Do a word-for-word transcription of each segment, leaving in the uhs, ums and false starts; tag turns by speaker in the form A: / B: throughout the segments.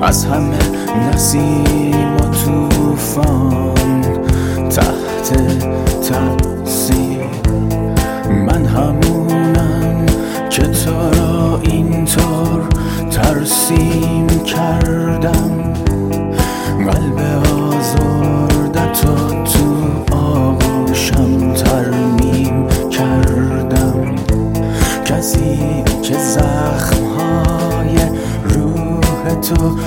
A: از همه نسیم و توفان تحت تأثیر. من همونم که تو را اینطور ترسیم کردم، قلب آزردت و تو آغوشم ترمیم کردم. کسی که زخمهای روح تو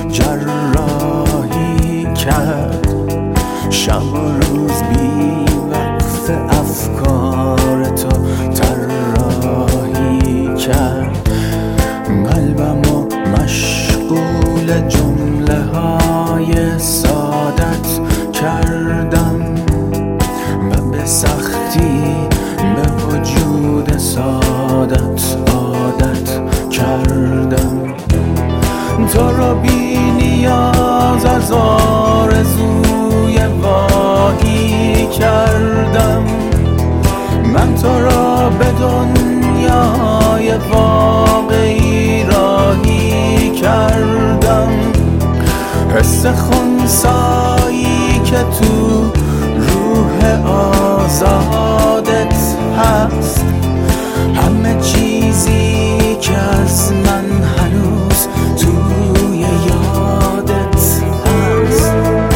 A: جراحی کرد، شب و روز بی وقف افکار تو طراحی کرد. قلبمو مشغول جمله های سادت کردم و به سختی به وجود سادت عادت کردم. تو رو بی نیاز از آرزوی واهی کردم، من تو را به دنیای واقعی راهی کردم. حس خنثایی که تو روح آزادت هست، همه چیزی که از من هنوز توی یادت هست.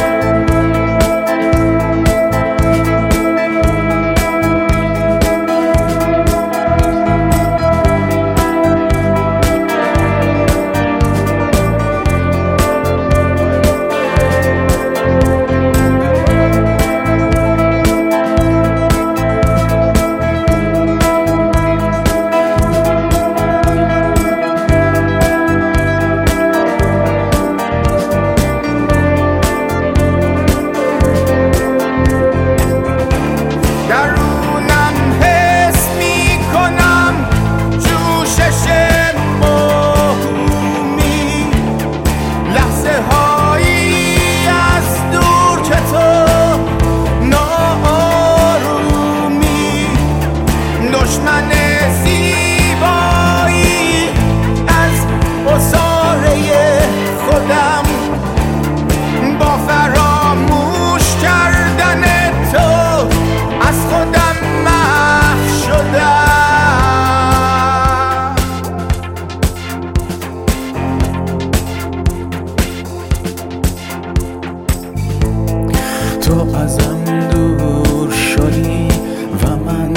B: دشمن زیبایی از عصاره خودم، با فراموش کردن تو از خودم محو شدم.
A: تو ازم دور شدی و من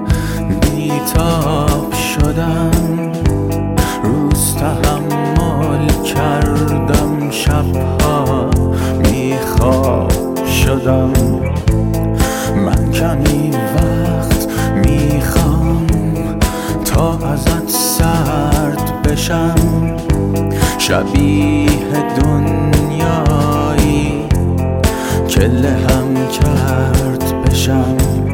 A: بیتاب شدم. روز تحمل کردم، شبها بیخواب شدم. من کمی وقت میخوام تا ازت سرد بشم، شبیه دنیایی که لهم کرد بشم.